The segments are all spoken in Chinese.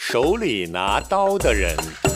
手里拿刀的人。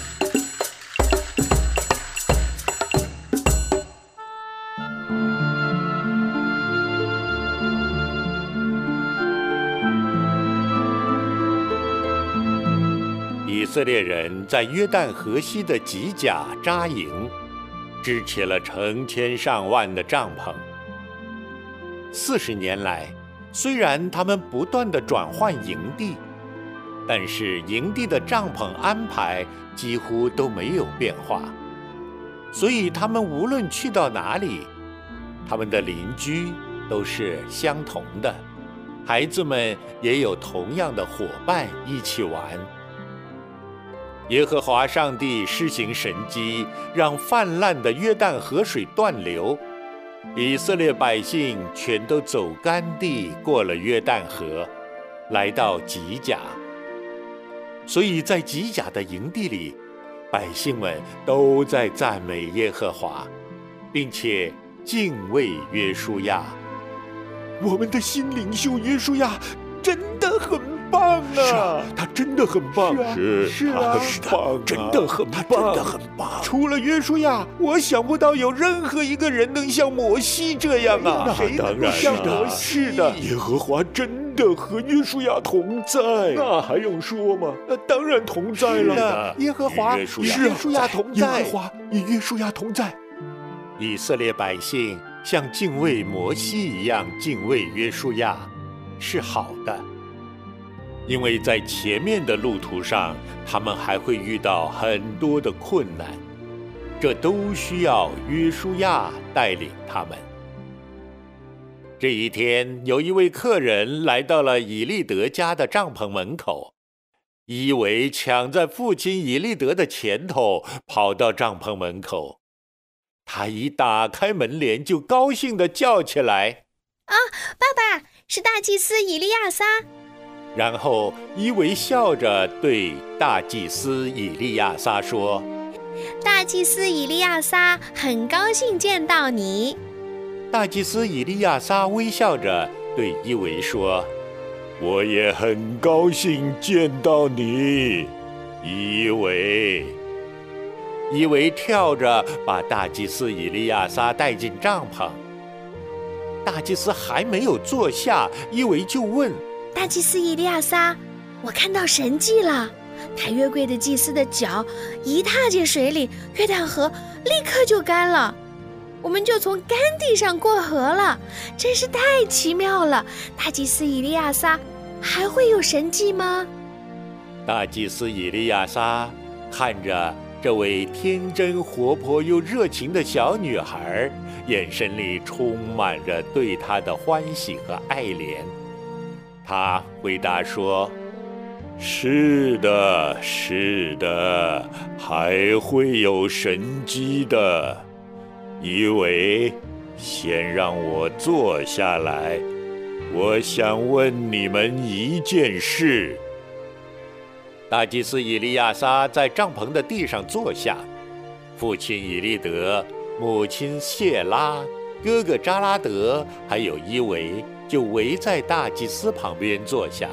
以色列人在约旦河西的吉甲扎营，支起了成千上万的帐篷。40年来，虽然他们不断地转换营地，但是营地的帐篷安排几乎都没有变化，所以他们无论去到哪里，他们的邻居都是相同的，孩子们也有同样的伙伴一起玩。耶和华上帝施行神迹，让泛滥的约旦河水断流，以色列百姓全都走干地过了约旦河，来到吉甲。所以在吉甲的营地里，百姓们都在赞美耶和华，并且敬畏约书亚。 我们的新领袖约书亚真的很棒啊！ 是啊， 他真的很棒。 是啊， 他很棒啊， 真的很棒， 他真的很棒。除了约书亚，我想不到有任何一个人能像摩西这样啊！ 谁能够像摩西？ 是的，耶和华真的和约书亚同在。那还用说吗？当然同在了。耶和华与约书亚同在。耶和华与约书亚同在。 以色列百姓像敬畏摩西一样敬畏约书亚，是好的。因为在前面的路途上，他们还会遇到很多的困难，这都需要约书亚带领他们。这一天，有一位客人来到了以利德家的帐篷门口，以为抢在父亲以利德的前头，跑到帐篷门口。他一打开门帘，就高兴地叫起来：“ 啊，爸爸，是大祭司以利亚撒！” 然后伊维笑着对大祭司以利亚撒说：“ 大祭司以利亚撒，很高兴见到你。” 大祭司以利亚撒微笑着对伊维说：“ 我也很高兴见到你，伊维。” 伊维跳着把大祭司以利亚撒带进帐篷。大祭司还没有坐下，伊维就问：“ 大祭司以利亚撒，我看到神迹了！抬约柜的祭司的脚一踏进水里，约旦河立刻就干了，我们就从干地上过河了，真是太奇妙了！大祭司以利亚撒，还会有神迹吗？” 大祭司以利亚撒看着这位天真活泼又热情的小女孩，眼神里充满着对她的欢喜和爱怜。他回答说：“ 是的，是的，还会有神迹的。以为先让我坐下来，我想问你们一件事。” 大祭司以利亚撒在帐篷的地上坐下，父亲以利德、母亲谢拉、哥哥扎拉德还有伊维就围在大祭司旁边坐下。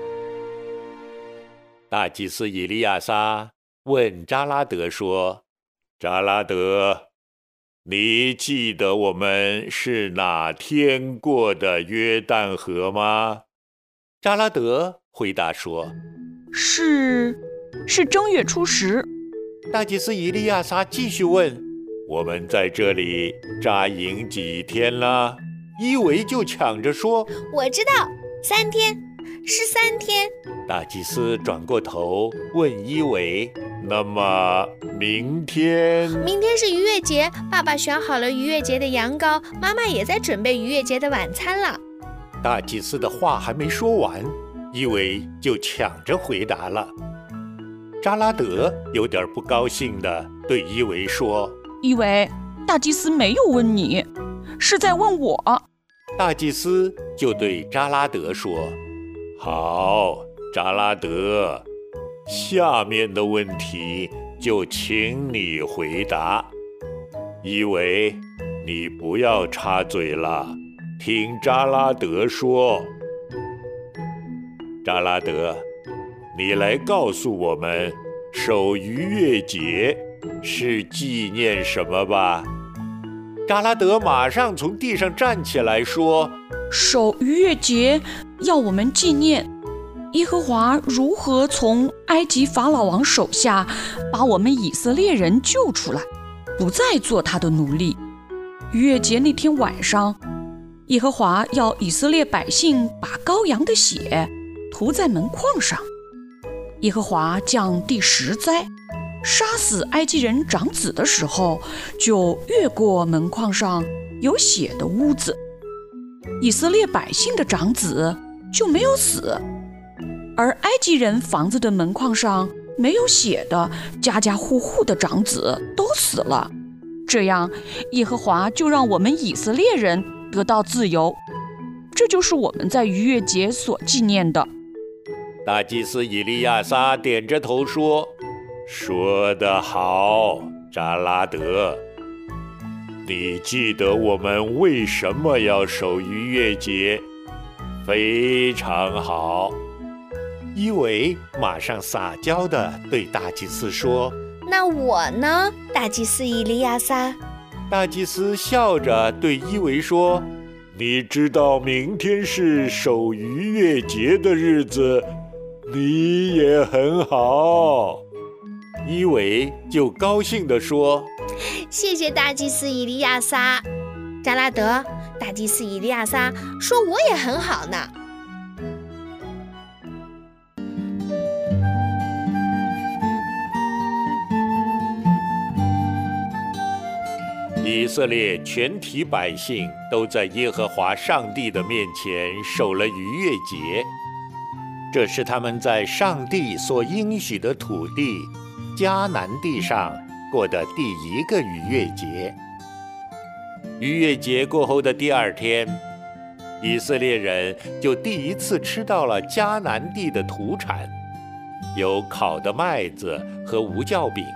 大祭司以利亚撒问扎拉德说：“ 扎拉德，你记得我们是哪天过的约旦河吗？” 扎拉德回答说：“ 是正月初10。” 大祭司以利亚撒继续问：“ 我们在这里扎营几天了？” 伊维就抢着说：“ 我知道，3天，是3天。” 大祭司转过头问伊维：“ 那么明天？”“ 明天是逾越节，爸爸选好了逾越节的羊羔，妈妈也在准备逾越节的晚餐了。” 大祭司的话还没说完，伊维就抢着回答了。扎拉德有点不高兴地对伊维说：“ 伊维，大祭司没有问你，是在问我。” 大祭司就对扎拉德说：“ 好，扎拉德，下面的问题就请你回答。伊维，你不要插嘴了，听扎拉德说。扎拉德， 你来告诉我们，守逾越节是纪念什么吧？” 扎拉德马上从地上站起来说：“ 守逾越节要我们纪念耶和华如何从埃及法老王手下把我们以色列人救出来，不再做他的奴隶。逾越节那天晚上，耶和华要以色列百姓把羔羊的血涂在门框上。耶和华降第10灾，杀死埃及人长子的时候，就越过门框上有血的屋子，以色列百姓的长子就没有死，而埃及人房子的门框上没有血的家家户户的长子都死了。这样，耶和华就让我们以色列人得到自由。这就是我们在逾越节所纪念的。” 大祭司以利亚撒点着头说：“ 说得好，扎拉德。你记得我们为什么要守逾越节？非常好。” 伊维马上撒娇地对大祭司说：“ 那我呢，大祭司以利亚撒？” 大祭司笑着对伊维说：“ 你知道明天是守逾越节的日子，你也很好。” 伊维就高兴地说：“ 谢谢大祭司以利亚撒。扎拉德，大祭司以利亚撒说我也很好呢。” 以色列全体百姓都在耶和华上帝的面前守了逾越节，这是他们在上帝所应许的土地迦南地上过的第1个逾越节。逾越节过后的第2天，以色列人就第1次吃到了迦南地的土产，有烤的麦子和无酵饼。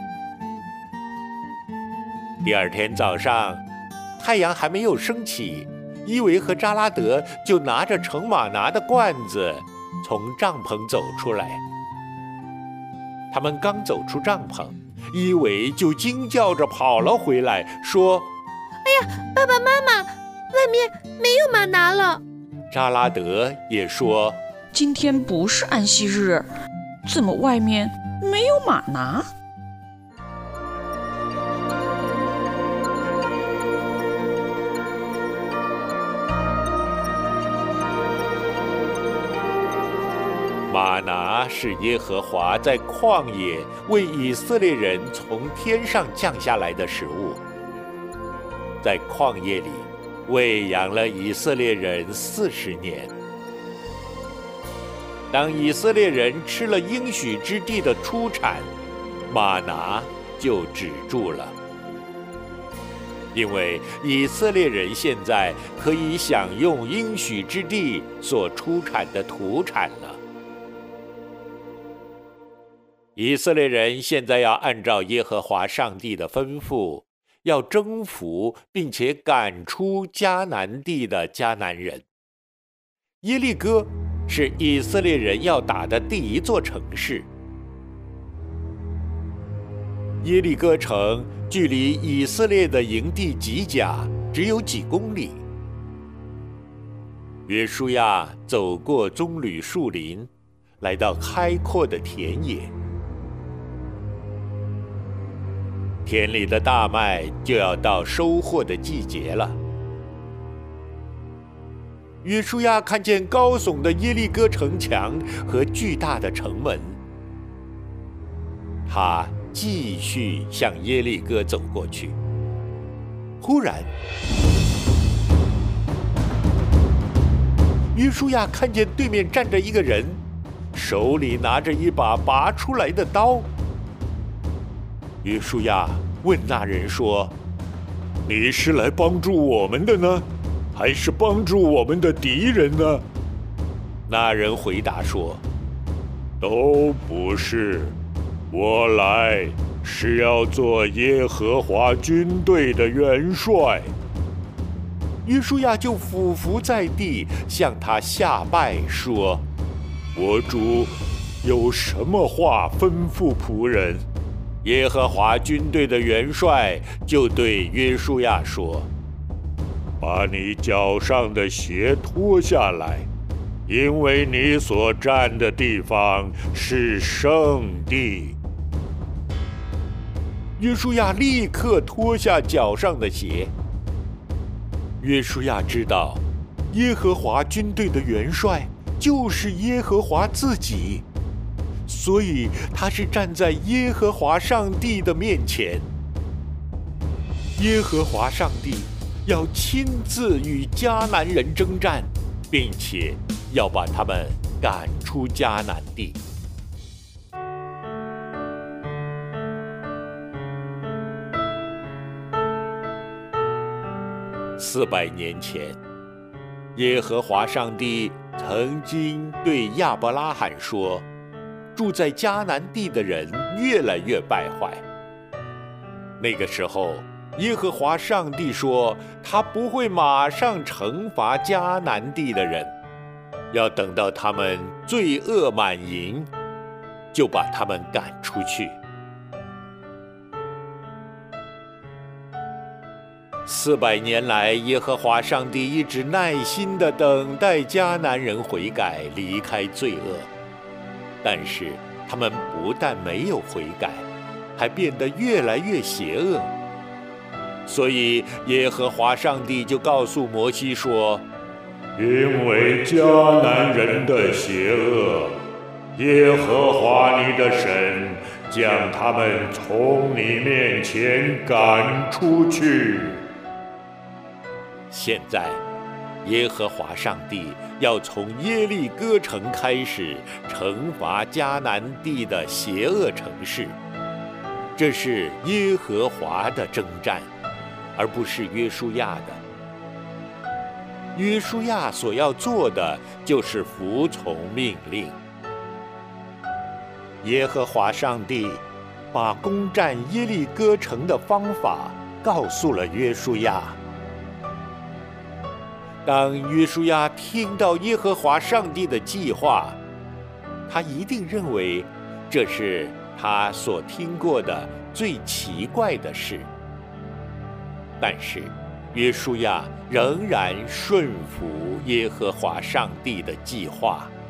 第2天早上，太阳还没有升起，伊维和扎拉德就拿着盛玛拿的罐子从帐篷走出来。他们刚走出帐篷，伊维就惊叫着跑了回来，说：“ 哎呀，爸爸妈妈，外面没有玛拿了。” 扎拉德也说：“ 今天不是安息日，怎么外面没有玛拿？” 玛拿是耶和华在旷野为以色列人从天上降下来的食物，在旷野里喂养了以色列人40年。当以色列人吃了应许之地的出产，玛拿就止住了，因为以色列人现在可以享用应许之地所出产的土产了。以色列人现在要按照耶和华上帝的吩咐，要征服并且赶出迦南地的迦南人。耶利哥是以色列人要打的第1座城市。耶利哥城距离以色列的营地吉甲只有几公里。约书亚走过棕榈树林，来到开阔的田野。田里的大麦就要到收获的季节了。约书亚看见高耸的耶利哥城墙和巨大的城门，他继续向耶利哥走过去。忽然，约书亚看见对面站着一个人，手里拿着一把拔出来的刀。约书亚问那人说：“ 你是来帮助我们的呢，还是帮助我们的敌人呢？” 那人回答说：“ 都不是，我来是要做耶和华军队的元帅。” 约书亚就俯伏在地，向他下拜说：“ 我主， 有什么话吩咐仆人？” 耶和华军队的元帅就对约书亚说：“ 把你脚上的鞋脱下来，因为你所站的地方是圣地。” 约书亚立刻脱下脚上的鞋。约书亚知道，耶和华军队的元帅就是耶和华自己，所以他是站在耶和华上帝的面前。耶和华上帝要亲自与迦南人征战，并且要把他们赶出迦南地。400年前，耶和华上帝曾经对亚伯拉罕说，住在迦南地的人越来越败坏。那个时候，耶和华上帝说，他不会马上惩罚迦南地的人，要等到他们罪恶满盈，就把他们赶出去。400年来，耶和华上帝一直耐心地等待迦南人悔改，离开罪恶。但是他们不但没有悔改，还变得越来越邪恶。所以耶和华上帝就告诉摩西说：“ 因为迦南人的邪恶，耶和华你的神将他们从你面前赶出去。” 现在，耶和华上帝要从耶利哥城开始惩罚迦南地的邪恶城市。这是耶和华的征战，而不是约书亚的。约书亚所要做的就是服从命令。耶和华上帝把攻占耶利哥城的方法告诉了约书亚。当约书亚听到耶和华上帝的计划，他一定认为这是他所听过的最奇怪的事。但是约书亚仍然顺服耶和华上帝的计划。